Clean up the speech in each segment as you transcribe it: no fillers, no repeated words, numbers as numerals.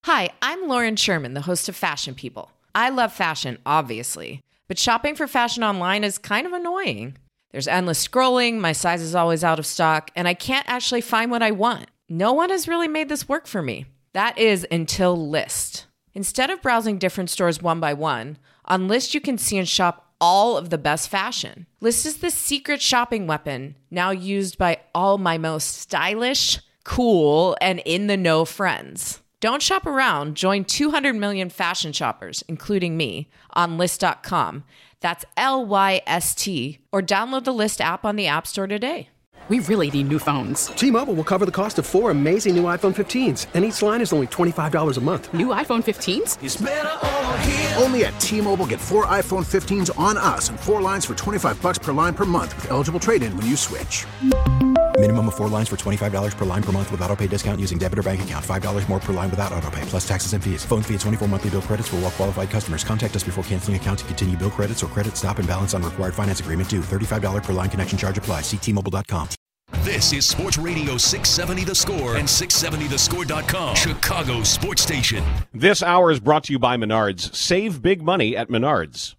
Hi, I'm Lauren Sherman, the host of Fashion People. I love fashion, obviously, but shopping for fashion online is kind of annoying. There's endless scrolling, my size is always out of stock, and I can't actually find what I want. No one has really made this work for me. That is until Lyst. Instead of browsing different stores one by one, on Lyst you can see and shop all of the best fashion. Lyst is the secret shopping weapon, now used by all my most stylish, cool, and in-the-know friends. Don't shop around. Join 200 million fashion shoppers, including me, on Lyst.com. That's Lyst, or download the Lyst app on the App Store today. We really need new phones. T-Mobile will cover the cost of 4 amazing new iPhone 15s, and each line is only $25 a month. New iPhone 15s? It's better over here. Only at T-Mobile, get 4 iPhone 15s on us and 4 lines for $25 per line per month with eligible trade-in when you switch. Minimum of 4 lines for $25 per line per month with autopay discount using debit or bank account. $5 more per line without autopay, plus taxes and fees. Phone fee at 24 monthly bill credits for well-qualified customers. Contact us before canceling account to continue bill credits or credit stop and balance on required finance agreement due. $35 per line connection charge applies. See T-Mobile.com. This is Sports Radio 670 The Score and 670thescore.com, Chicago sports station. This hour is brought to you by Menards. Save big money at Menards.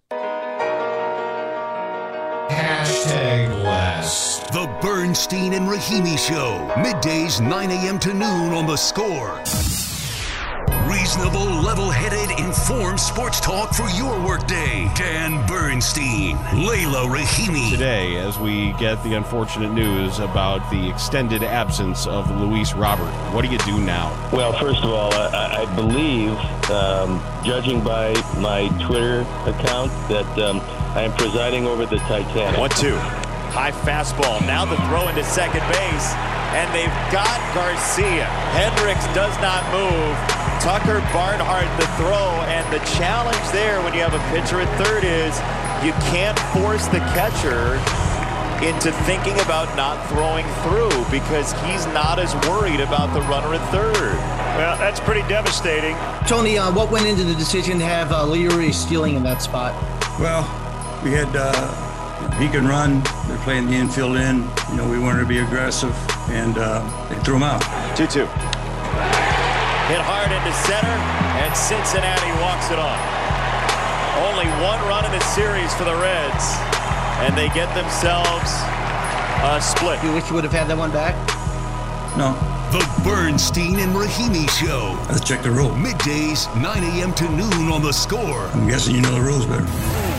#West. The Bernstein and Rahimi Show. Middays 9 a.m. to noon on The Score. Reasonable, level-headed, informed sports talk for your workday. Dan Bernstein, Layla Rahimi. Today, as we get the unfortunate news about the extended absence of Luis Robert, what do you do now? Well, first of all, I believe, judging by my Twitter account, that I am presiding over the Titanic. 1-2. High fastball. Now the throw into second base. And they've got Garcia. Hendricks does not move. Tucker Barnhart the throw. And the challenge there when you have a pitcher at third is you can't force the catcher into thinking about not throwing through because he's not as worried about the runner at third. Well, that's pretty devastating. Tony, what went into the decision to have Leary Stealing in that spot? Well, we had he can run. They're playing the infield in. We wanted to be aggressive, and they threw him out. 2-2. Hit hard into center, and Cincinnati walks it off. Only one run in the series for the Reds, and they get themselves a split. You wish you would have had that one back? No. The Bernstein and Rahimi Show. Let's check the rule. Middays, 9 a.m. to noon on The Score. I'm guessing you know the rules better.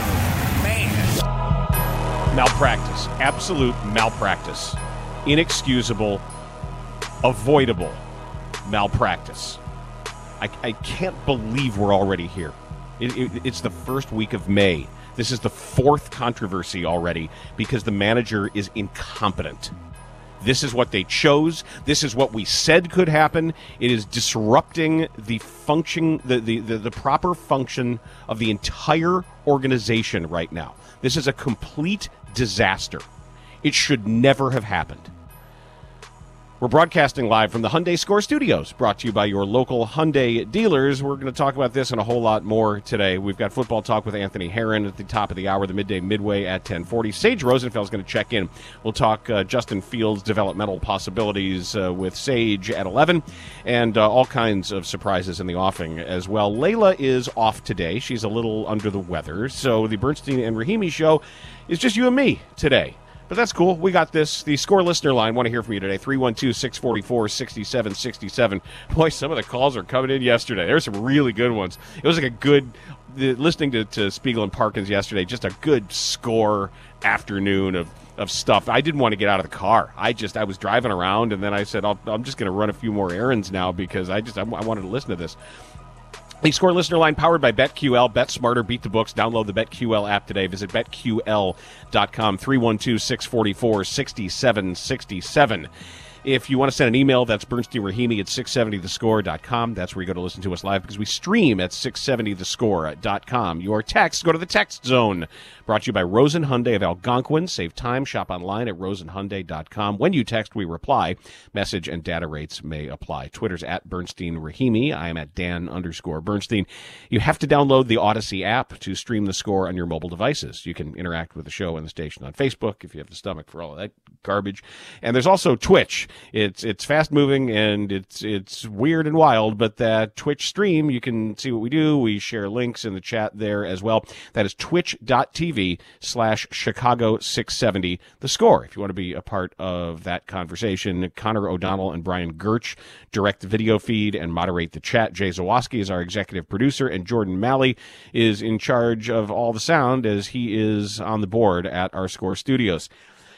Malpractice. Absolute malpractice. Inexcusable, avoidable malpractice. I can't believe we're already here. It's the first week of May. This is the 4th controversy already because the manager is incompetent. This is what they chose. This is what we said could happen. It is disrupting the function, the proper function of the entire organization right now. This is a complete disaster. It should never have happened. We're broadcasting live from the Hyundai Score Studios, brought to you by your local Hyundai dealers. We're going to talk about this and a whole lot more today. We've got football talk with Anthony Herron at the top of the hour, the midday midway at 10:40. Sage Rosenfeld is going to check in. We'll talk Justin Fields' developmental possibilities with Sage at 11, and all kinds of surprises in the offing as well. Layla is off today. She's a little under the weather, so the Bernstein and Rahimi show is just you and me today. But that's cool. We got this. The Score listener line. Want to hear from you today. 312-644-6767. Boy, some of the calls are coming in yesterday. There's some really good ones. It was like a good, listening to Spiegel and Parkins yesterday, just a good Score afternoon of stuff. I didn't want to get out of the car. I was driving around, and then I said, I'm just going to run a few more errands now because I wanted to listen to this. The Score listener line powered by BetQL. Bet smarter, beat the books. Download the BetQL app today. Visit BetQL.com. 312-644-6767. If you want to send an email, that's BernsteinRahimi at 670thescore.com. That's where you go to listen to us live because we stream at 670thescore.com. Your text, go to the text zone. Brought to you by Rosen Hyundai of Algonquin. Save time. Shop online at rosenhyundai.com. When you text, we reply. Message and data rates may apply. Twitter's at Bernstein Rahimi. I am at Dan_Bernstein. You have to download the Odyssey app to stream the Score on your mobile devices. You can interact with the show and the station on Facebook if you have the stomach for all of that garbage. And there's also Twitch. it's fast moving and it's weird and wild, but that Twitch stream, you can see what we do. We share links in the chat there as well. That is twitch.tv/Chicago670 The Score. If you want to be a part of that conversation, Connor O'Donnell and Brian Gertch direct the video feed and moderate the chat. Jay Zawoski is our executive producer, and Jordan Malley is in charge of all the sound as he is on the board at our Score Studios.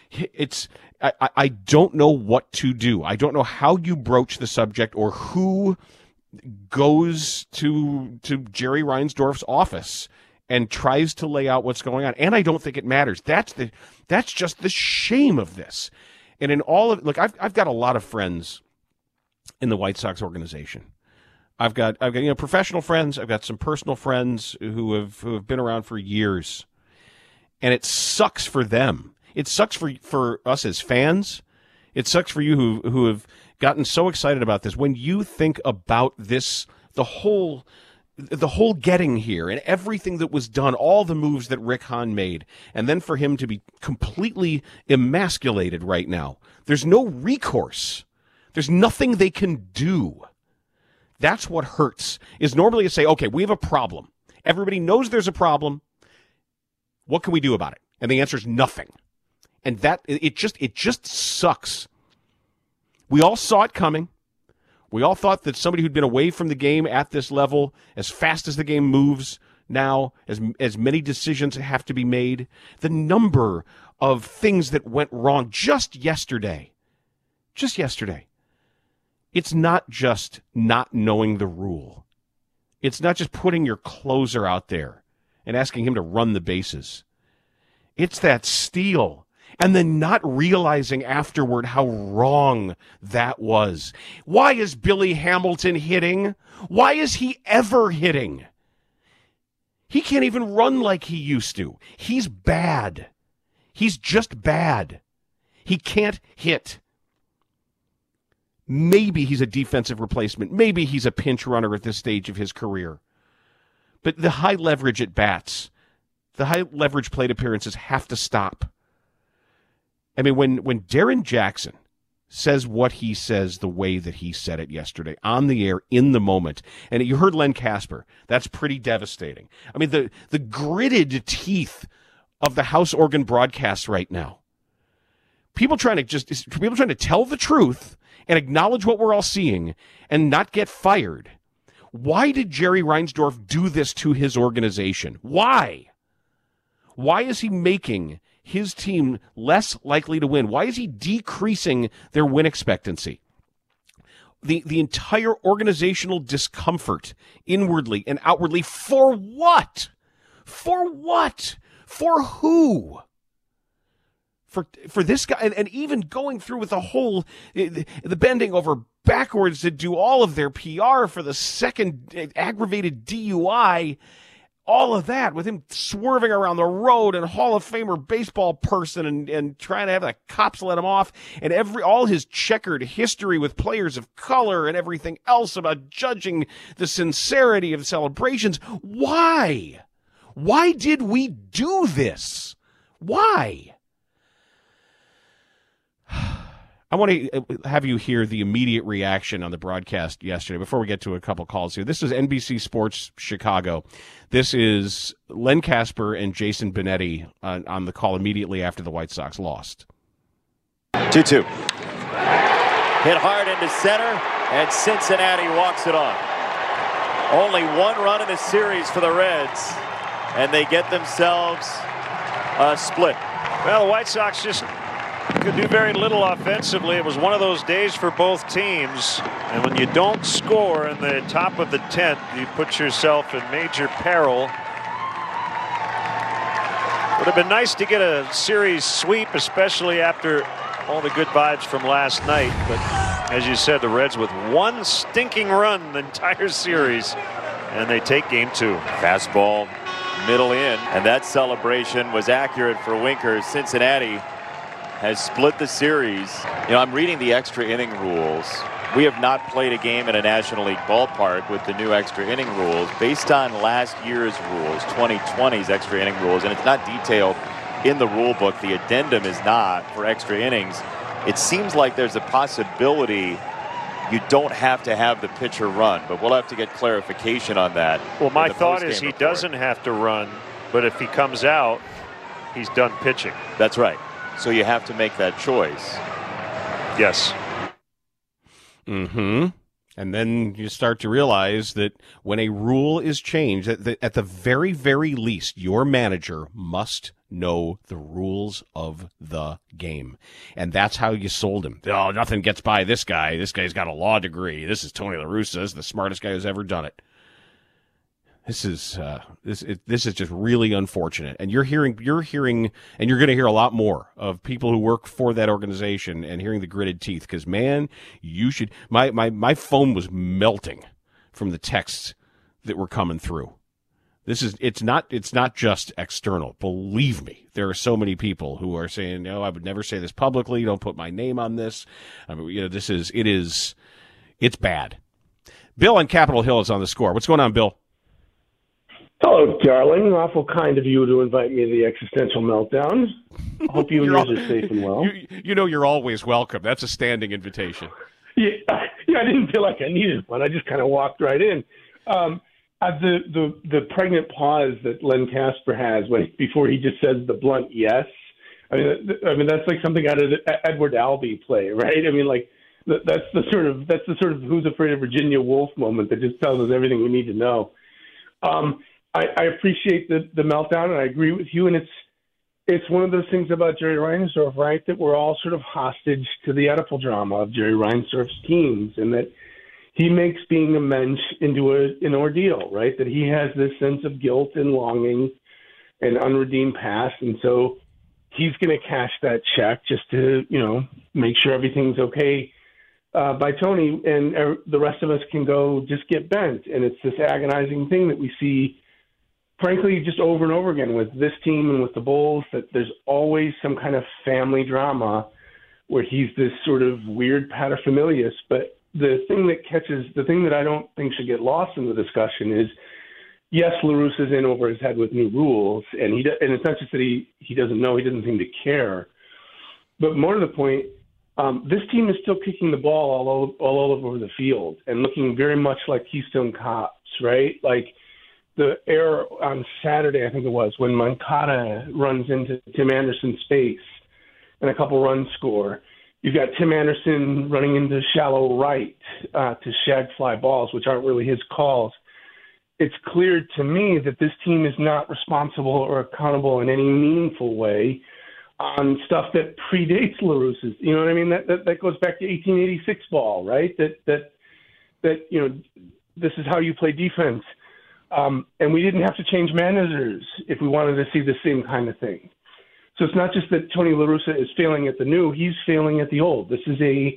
I don't know what to do. I don't know how you broach the subject or who goes to Jerry Reinsdorf's office and tries to lay out what's going on. And I don't think it matters. That's just the shame of this. And in all of, look, I've got a lot of friends in the White Sox organization. I've got professional friends. I've got some personal friends who have been around for years, and it sucks for them. It sucks for us as fans. It sucks for you who have gotten so excited about this. When you think about this, the whole getting here and everything that was done, all the moves that Rick Hahn made, and then for him to be completely emasculated right now, there's no recourse. There's nothing they can do. That's what hurts, is normally to say, okay, we have a problem. Everybody knows there's a problem. What can we do about it? And the answer is nothing. And that it just sucks. We all saw it coming. We all thought that somebody who'd been away from the game at this level, as fast as the game moves now, as many decisions have to be made, the number of things that went wrong just yesterday. It's not just not knowing the rule. It's not just putting your closer out there and asking him to run the bases. It's that steal and then not realizing afterward how wrong that was. Why is Billy Hamilton hitting? Why is he ever hitting? He can't even run like he used to. He's bad. He's just bad. He can't hit. Maybe he's a defensive replacement. Maybe he's a pinch runner at this stage of his career. But the high leverage at bats, the high leverage plate appearances have to stop. I mean, when Darren Jackson says what he says the way that he said it yesterday, on the air, in the moment, and you heard Len Casper, that's pretty devastating. I mean, the gritted teeth of the house organ broadcast right now. People trying to tell the truth and acknowledge what we're all seeing and not get fired. Why did Jerry Reinsdorf do this to his organization? Why? Why is he making his team less likely to win? Why is he decreasing their win expectancy? The entire organizational discomfort, inwardly and outwardly, for what? For what? For who? For this guy, and even going through with the whole, the bending over backwards to do all of their PR for the second aggravated DUI, all of that, with him swerving around the road and Hall of Famer baseball person and trying to have the cops let him off, and all his checkered history with players of color and everything else about judging the sincerity of celebrations. Why? Why did we do this? Why? I want to have you hear the immediate reaction on the broadcast yesterday before we get to a couple calls here. This is NBC Sports Chicago. This is Len Casper and Jason Benetti on the call immediately after the White Sox lost. 2-2. Hit hard into center, and Cincinnati walks it off. Only one run in the series for the Reds, and they get themselves a split. Well, the White Sox just could do very little offensively. It was one of those days for both teams. And when you don't score in the top of the 10th, you put yourself in major peril. Would have been nice to get a series sweep, especially after all the good vibes from last night. But as you said, the Reds with one stinking run the entire series, and they take game 2. Fastball middle in, and that celebration was accurate for Winker. Cincinnati has split the series. You know, I'm reading the extra inning rules. We have not played a game in a National League ballpark with the new extra inning rules based on last year's rules, 2020's extra inning rules, and it's not detailed in the rule book. The addendum is not for extra innings. it seems like there's a possibility you don't have to have the pitcher run, but we'll have to get clarification on that. Well, my thought is he doesn't have to run, but if he comes out, he's done pitching. That's right. So you have to make that choice. Yes. Mm-hmm. And then you start to realize that when a rule is changed, at the very, very least, your manager must know the rules of the game. And that's how you sold him. Oh, nothing gets by this guy. This guy's got a law degree. This is Tony La Russa. This is the smartest guy who's ever done it. This is just really unfortunate. And you're hearing, and you're going to hear a lot more of people who work for that organization and hearing the gritted teeth. Because, man, you should. My phone was melting from the texts that were coming through. It's not just external. Believe me, there are so many people who are saying, "No, I would never say this publicly. Don't put my name on this." I mean, it's bad. Bill on Capitol Hill is on the Score. What's going on, Bill? Hello, darling. Awful kind of you to invite me to the existential meltdown. I hope you and yours are safe and well. You know you're always welcome. That's a standing invitation. Yeah, I didn't feel like I needed one. I just kind of walked right in. The pregnant pause that Len Casper has before he just says the blunt yes. I mean that's like something out of the Edward Albee play, right? I mean, like that's the sort of Who's Afraid of Virginia Woolf moment that just tells us everything we need to know. I appreciate the meltdown, and I agree with you. And it's one of those things about Jerry Reinsdorf, right, that we're all sort of hostage to the Oedipal drama of Jerry Reinsdorf's teams, and that he makes being a mensch into an ordeal, right? That he has this sense of guilt and longing and unredeemed past, and so he's going to cash that check just to, make sure everything's okay by Tony, and the rest of us can go just get bent. And it's this agonizing thing that we see, frankly, just over and over again with this team and with the Bulls, that there's always some kind of family drama where he's this sort of weird paterfamilias. But the thing that I don't think should get lost in the discussion is, yes, La Russa's in over his head with new rules, and it's not just that he doesn't know, he doesn't seem to care. But more to the point, this team is still kicking the ball all over the field and looking very much like Keystone Cops, right? Like the error on Saturday, I think it was, when Moncada runs into Tim Anderson's space and a couple runs score. You've got Tim Anderson running into shallow right to shag fly balls, which aren't really his calls. It's clear to me that this team is not responsible or accountable in any meaningful way on stuff that predates La Russa's. You know what I mean? That goes back to 1886 ball, right? That this is how you play defense. And we didn't have to change managers if we wanted to see the same kind of thing. So it's not just that Tony La Russa is failing at the new; he's failing at the old. This is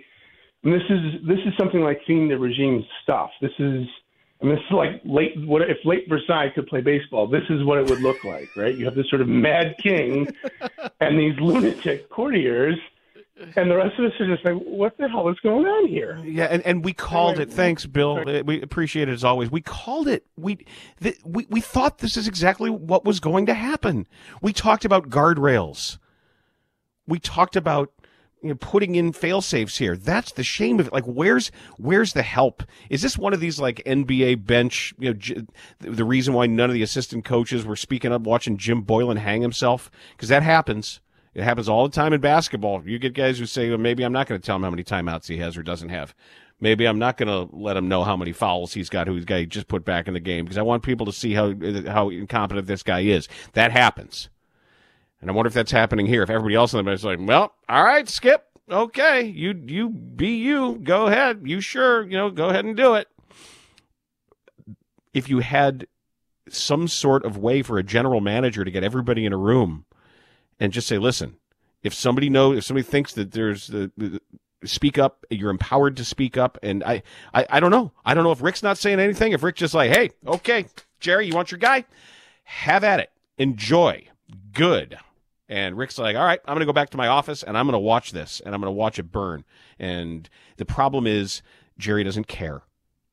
something like Fin de Regime stuff. This is like if late Versailles could play baseball, this is what it would look like, right? You have this sort of mad king and these lunatic courtiers, and the rest of us are just like, what the hell is going on here? Yeah, and we called it. Thanks, Bill. We appreciate it as always. We called it. We thought this is exactly what was going to happen. We talked about guardrails. We talked about putting in fail-safes here. That's the shame of it. Like, where's the help? Is this one of these like NBA bench? The reason why none of the assistant coaches were speaking up, watching Jim Boylan hang himself, because that happens. It happens all the time in basketball. You get guys who say, well, maybe I'm not going to tell him how many timeouts he has or doesn't have. Maybe I'm not going to let him know how many fouls he's got, who's guy just put back in the game, because I want people to see how incompetent this guy is. That happens. And I wonder if that's happening here. If everybody else in the is like, well, all right, Skip, okay, you be you, go ahead. You sure, go ahead and do it. If you had some sort of way for a general manager to get everybody in a room and just say, listen, if somebody thinks that there's speak up, you're empowered to speak up. And I don't know. I don't know if Rick's not saying anything. If Rick's just like, hey, okay, Jerry, you want your guy? Have at it. Enjoy. Good. And Rick's like, all right, I'm going to go back to my office and I'm going to watch this and I'm going to watch it burn. And the problem is Jerry doesn't care.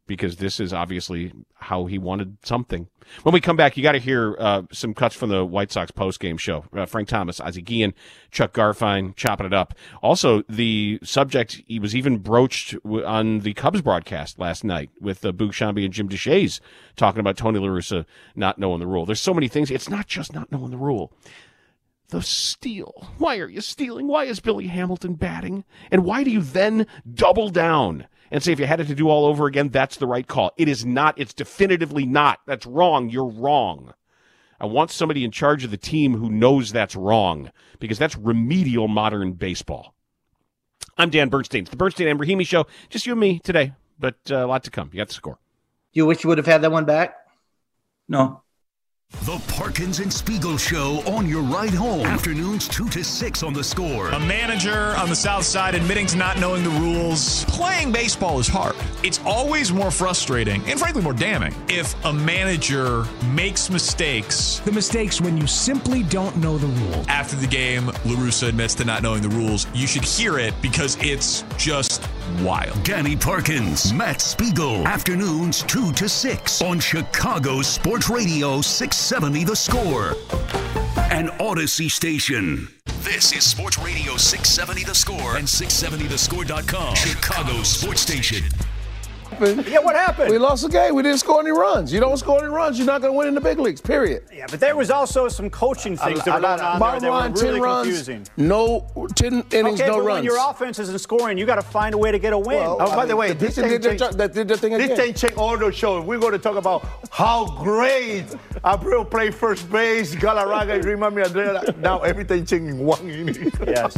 because this is obviously how he wanted something. When we come back, you got to hear some cuts from the White Sox post-game show. Frank Thomas, Ozzie Guillen, Chuck Garfien chopping it up. Also, the subject, he was even broached on the Cubs broadcast last night with Boog Sciambi and Jim Deshaies talking about Tony La Russa not knowing the rule. There's so many things. It's not just not knowing the rule. The steal. Why are you stealing? Why is Billy Hamilton batting? And why do you then double down and say if you had it to do all over again, that's the right call? It is not. It's definitively not. That's wrong. You're wrong. I want somebody in charge of the team who knows that's wrong, because that's remedial modern baseball. I'm Dan Bernstein. It's the Bernstein and Rahimi Show. Just you and me today, but a lot to come. You got the score. Do you wish you would have had that one back? No. The Parkins and Spiegel Show on your ride home. Afternoons 2 to 6 on The Score. A manager on the South Side admitting to not knowing the rules. Playing baseball is hard. It's always more frustrating and frankly more damning if a manager makes mistakes. The mistakes when you simply don't know the rules. After the game, La Russa admits to not knowing the rules. You should hear it because it's just wild. Danny Parkins, Matt Spiegel. Afternoons 2 to 6 on Chicago Sports Radio 670 The Score. An Odyssey station. This is Sports Radio 670 The Score and 670thescore.com. Chicago Sports Station. Yeah, what happened? We lost the game. We didn't score any runs. You don't score any runs, you're not going to win in the big leagues, period. Yeah, but there was also some coaching things that were going on there that were really confusing. No, 10 innings, no runs. When your offense isn't scoring, you got to find a way to get a win. Well, by the way, this thing did the thing again. This thing changed all the show. We're going to talk about how great Abreu played first base, Galarraga, remind me of that. Now everything changed in 1 inning. Yes.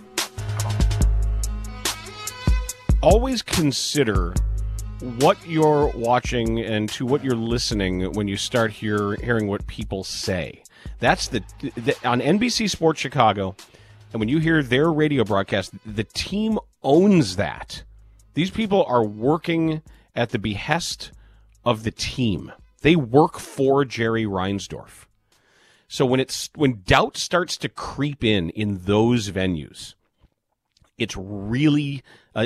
Always consider what you're watching and to what you're listening when you start hearing what people say. That's on NBC Sports Chicago, and when you hear their radio broadcast, the team owns that. These people are working at the behest of the team. They work for Jerry Reinsdorf. So when doubt starts to creep in those venues, it's really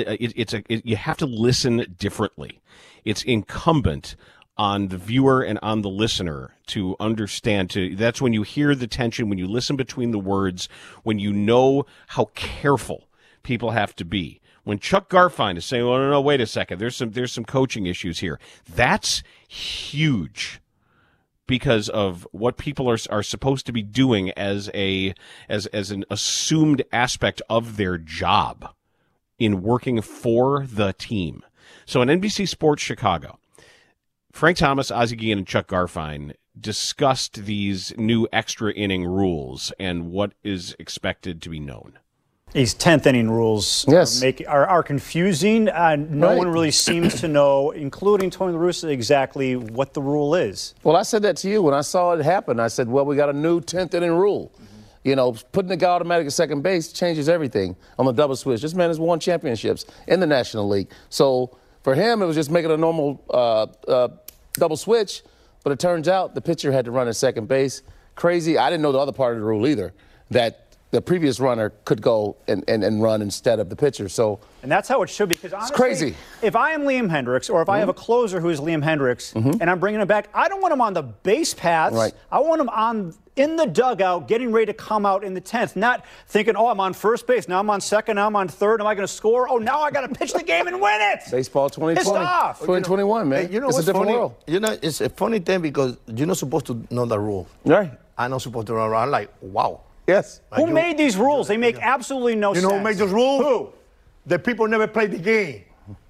you have to listen differently. It's incumbent on the viewer and on the listener to understand. That's when you hear the tension, when you listen between the words, when you know how careful people have to be. When Chuck Garfien is saying, "Oh no, wait a second, there's some coaching issues here," that's huge, because of what people are supposed to be doing as an assumed aspect of their job in working for the team. So on NBC Sports Chicago, Frank Thomas, Ozzie Guillen, and Chuck Garfien discussed these new extra inning rules and what is expected to be known. These 10th inning rules are confusing. No one really seems to know, including Tony La Russa, exactly what the rule is. Well, I said that to you when I saw it happen. I said, well, we got a new 10th inning rule. You know, putting the guy automatic at second base changes everything on the double switch. This man has won championships in the National League. So for him, it was just making a normal double switch. But it turns out the pitcher had to run at second base. Crazy. I didn't know the other part of the rule either, that the previous runner could go and run instead of the pitcher. And that's how it should be. Because honestly, it's crazy. If I am Liam Hendriks, or if I have a closer who is Liam Hendriks, and I'm bringing him back, I don't want him on the base paths. Right. I want him in the dugout, getting ready to come out in the 10th, not thinking, oh, I'm on first base, now I'm on second, now I'm on third, am I going to score? Oh, now I got to pitch the game and win it. Baseball 2020. Pissed off. 2021, man. You know it's a what's different funny? world. You know, it's a funny thing because you're not supposed to know the rule. Right. I'm not supposed to run around like, wow. Yes. Who made these rules? They make absolutely no sense. You know who made those rules? Who? The people never played the game.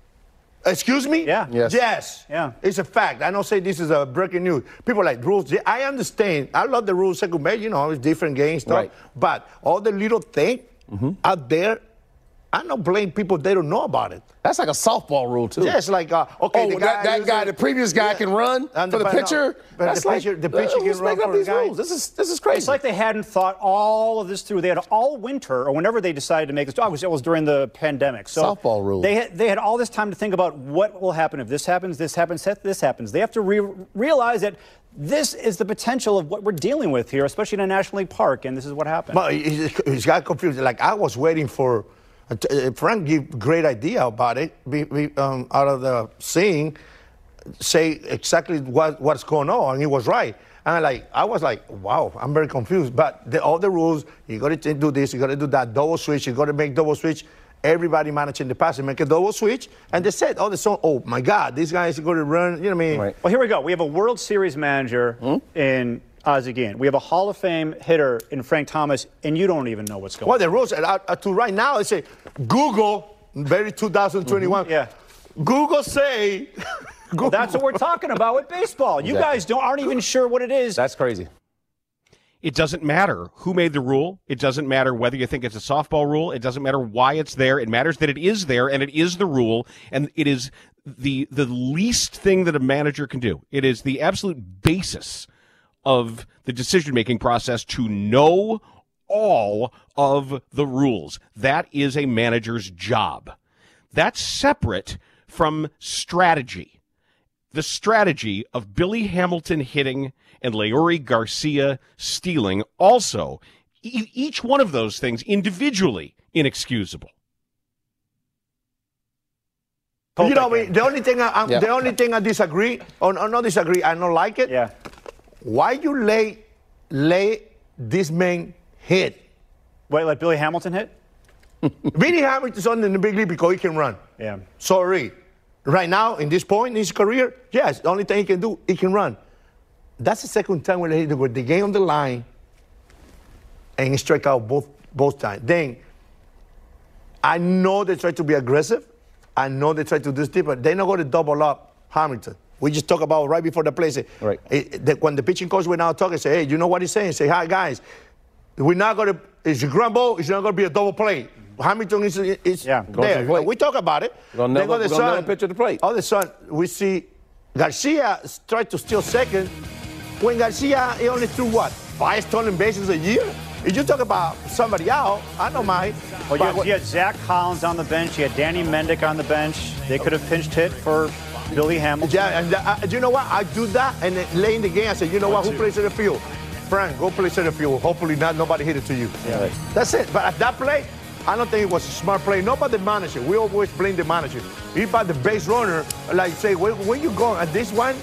Excuse me? Yeah. Yes. Yeah. It's a fact. I don't say this is a breaking news. People like rules. I understand. I love the rules second base. You know, it's different games stuff. Right. But all the little things out there, I don't blame people. They don't know about it. That's like a softball rule, too. Yeah, it's like, okay, the previous guy can run for the pitcher. But the pitcher can run for the guy. Rules. This is crazy. It's like they hadn't thought all of this through. They had all winter, or whenever they decided to make this. It was during the pandemic. So softball rules. They had all this time to think about what will happen if this happens, this happens, this happens. They have to realize that this is the potential of what we're dealing with here, especially in a National League park, and this is what happened. But he's got confused. Like, I was waiting for Frank gave great idea about it out of the scene, say exactly what's going on, and he was right. And I was like, wow, I'm very confused. But all the rules, you got to do this, you got to do that, double switch, you got to make double switch. Everybody managing the pass and make a double switch. And they said, oh my God, this guy is going to run, you know what I mean? Right. Well, here we go. We have a World Series manager in Ozzie Guillen. We have a Hall of Fame hitter in Frank Thomas, and you don't even know what's going on. Well, the rules to right now, they say, Google, very 2021. Yeah. Google say... Well, that's what we're talking about with baseball. You guys aren't even sure what it is. That's crazy. It doesn't matter who made the rule. It doesn't matter whether you think it's a softball rule. It doesn't matter why it's there. It matters that it is there, and it is the rule, and it is the least thing that a manager can do. It is the absolute basis of the decision-making process to know all of the rules. That is a manager's job. That's separate from strategy. The strategy of Billy Hamilton hitting and Leury Garcia stealing, also, each one of those things individually inexcusable. You know, the only thing I disagree, or not disagree, I don't like it. Yeah. Why you lay this man hit? Wait, let Billy Hamilton hit? Billy Hamilton's on in the big league because he can run. Yeah. Sorry. Right now, in this point in his career, yes, the only thing he can do, he can run. That's the second time when they hit with the game on the line and he strike out both times. Then, I know they try to be aggressive. I know they try to do this, but they're not going to double up Hamilton. We just talk about right before the play. Say, right. When the pitching coach went out talking, say, hey, you know what he's saying? Say, hi, guys. We're not going to, it's a ground ball, it's not going to be a double play. Hamilton is there. We talk about it. We're going to pitch at the plate. All of a sudden, we see Garcia try to steal second. When Garcia, he only threw, 5 stolen bases a year? If you talk about somebody out, I don't mind. Well, you had Zach Collins on the bench. You had Danny Mendick on the bench. They could have pinched hit for Billy Hamilton. Yeah, and you know what? I do that, and then late in the game, I say, you know what? Who plays in the field? Frank, go play center field. Hopefully nobody hit it to you. Yeah. Right. That's it. But at that play, I don't think it was a smart play. Not by the manager. We always blame the manager. It's by the base runner. Like, say, where you going? At this one,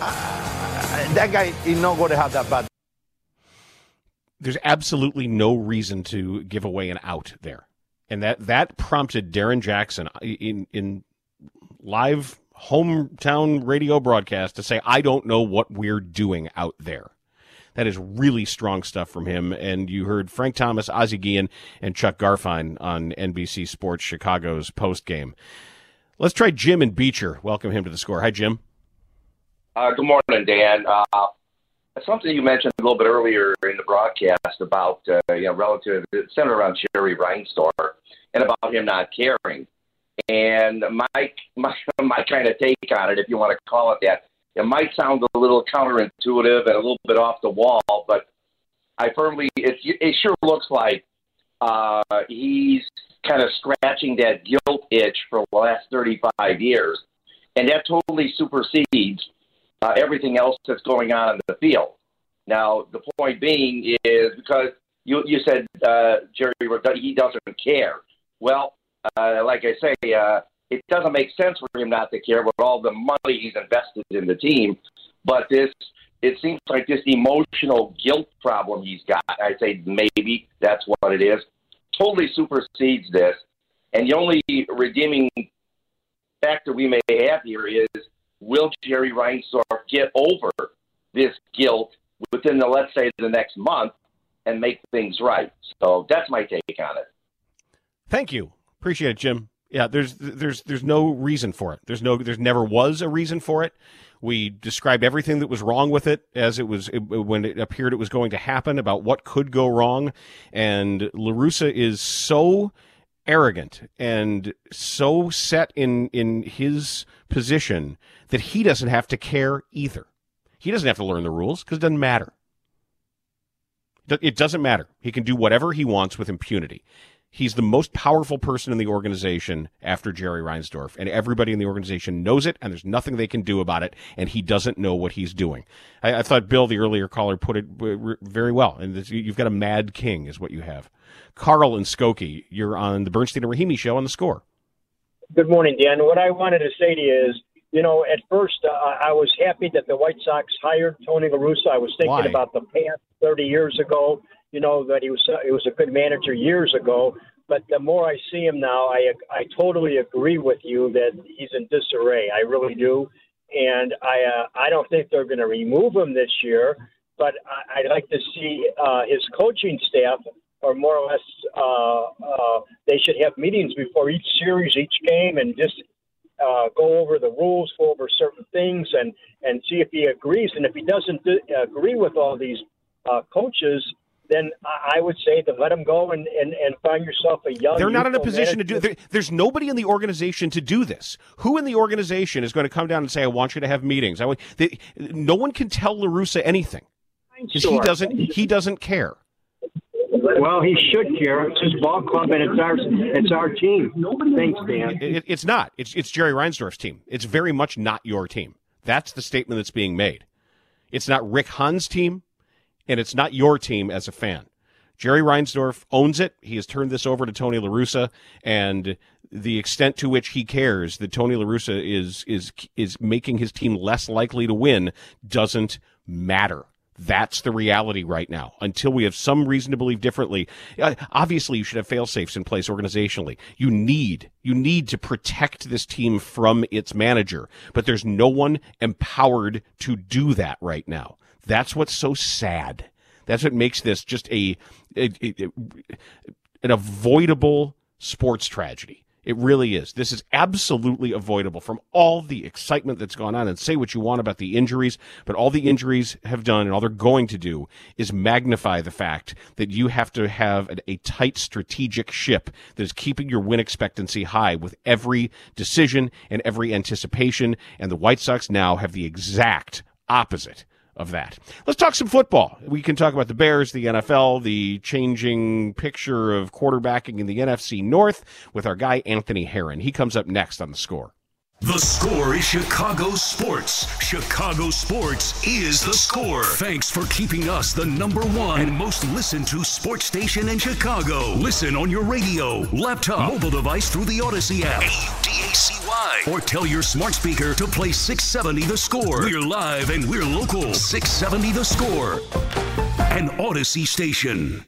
that guy is not going to have that bad. There's absolutely no reason to give away an out there. And that prompted Darren Jackson in live hometown radio broadcast to say, I don't know what we're doing out there. That is really strong stuff from him. And you heard Frank Thomas, Ozzie Guillen, and Chuck Garfien on NBC Sports Chicago's postgame. Let's try Jim and Beecher. Welcome him to the Score. Hi, Jim. Good morning, Dan. Something you mentioned a little bit earlier in the broadcast about, relative centered around Jerry Reinsdorf and about him not caring. And my kind of take on it, if you want to call it that, it might sound a little counterintuitive and a little bit off the wall, but it sure looks like he's kind of scratching that guilt itch for the last 35 years. And that totally supersedes everything else that's going on in the field. Now, the point being is because you said Jerry, he doesn't care. Well, like I say, it doesn't make sense for him not to care with all the money he's invested in the team. But it seems like this emotional guilt problem he's got, I say maybe that's what it is, totally supersedes this. And the only redeeming factor we may have here is, will Jerry Reinsdorf get over this guilt within let's say, the next month and make things right? So that's my take on it. Thank you. Appreciate it, Jim. Yeah, there's no reason for it. There's never was a reason for it. We described everything that was wrong with it as when it appeared it was going to happen, about what could go wrong. And La Russa is so arrogant and so set in his position that he doesn't have to care either. He doesn't have to learn the rules because it doesn't matter. It doesn't matter. He can do whatever he wants with impunity. He's the most powerful person in the organization after Jerry Reinsdorf, and everybody in the organization knows it, and there's nothing they can do about it, and he doesn't know what he's doing. I thought Bill, the earlier caller, put it very well, and you've got a mad king is what you have. Carl and Skokie, you're on the Bernstein and Rahimi show on The Score. Good morning, Dan. What I wanted to say to you is At first, I was happy that the White Sox hired Tony La Russa. I was thinking about the past 30 years ago, that he was a good manager years ago. But the more I see him now, I totally agree with you that he's in disarray. I really do. And I don't think they're going to remove him this year. But I'd like to see his coaching staff, or more or less, they should have meetings before each series, each game, and just go over the rules, go over certain things, and see if he agrees. And if he doesn't agree with all these coaches, then I would say to let him go and find yourself a young. They're not in a position to do it. There's nobody in the organization to do this. Who in the organization is going to come down and say, I want you to have meetings? No one can tell La Russa anything. Because he doesn't care. Well, he should care. It's his ball club, and it's our team. Thanks, Dan. It's not. It's Jerry Reinsdorf's team. It's very much not your team. That's the statement that's being made. It's not Rick Hahn's team, and it's not your team as a fan. Jerry Reinsdorf owns it. He has turned this over to Tony La Russa, and the extent to which he cares that Tony La Russa is making his team less likely to win doesn't matter. That's the reality right now. Until we have some reason to believe differently, obviously you should have fail-safes in place organizationally. You need to protect this team from its manager, but there's no one empowered to do that right now. That's what's so sad. That's what makes this just an avoidable sports tragedy. It really is. This is absolutely avoidable from all the excitement that's gone on. And say what you want about the injuries, but all the injuries have done and all they're going to do is magnify the fact that you have to have a tight strategic ship that is keeping your win expectancy high with every decision and every anticipation. And the White Sox now have the exact opposite of that. Let's talk some football. We can talk about the Bears, the NFL, the changing picture of quarterbacking in the NFC North with our guy Anthony Herron. He comes up next on The Score. The Score is Chicago sports. Chicago sports is The Score. Thanks for keeping us the #1 and most listened to sports station in Chicago. Listen on your radio, laptop, mobile device through the Odyssey app, AUDACY, or tell your smart speaker to play 670 The Score. We're live and we're local. 670 The Score, an Odyssey station.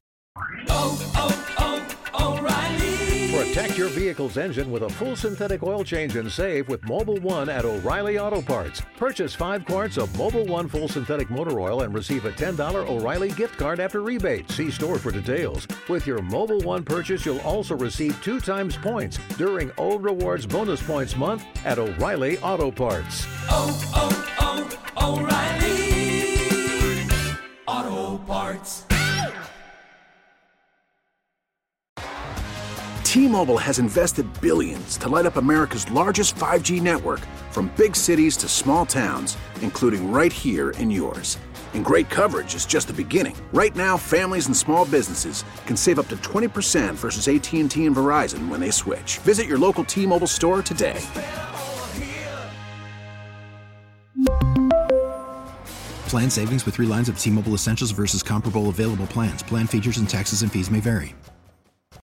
Protect your vehicle's engine with a full synthetic oil change and save with Mobil 1 at O'Reilly Auto Parts. Purchase 5 quarts of Mobil 1 full synthetic motor oil and receive a $10 O'Reilly gift card after rebate. See store for details. With your Mobil 1 purchase, you'll also receive 2 times points during O Rewards Bonus Points Month at O'Reilly Auto Parts. O'Reilly Auto Parts. T-Mobile has invested billions to light up America's largest 5G network, from big cities to small towns, including right here in yours. And great coverage is just the beginning. Right now, families and small businesses can save up to 20% versus AT&T and Verizon when they switch. Visit your local T-Mobile store today. Plan savings with 3 lines of T-Mobile Essentials versus comparable available plans. Plan features and taxes and fees may vary.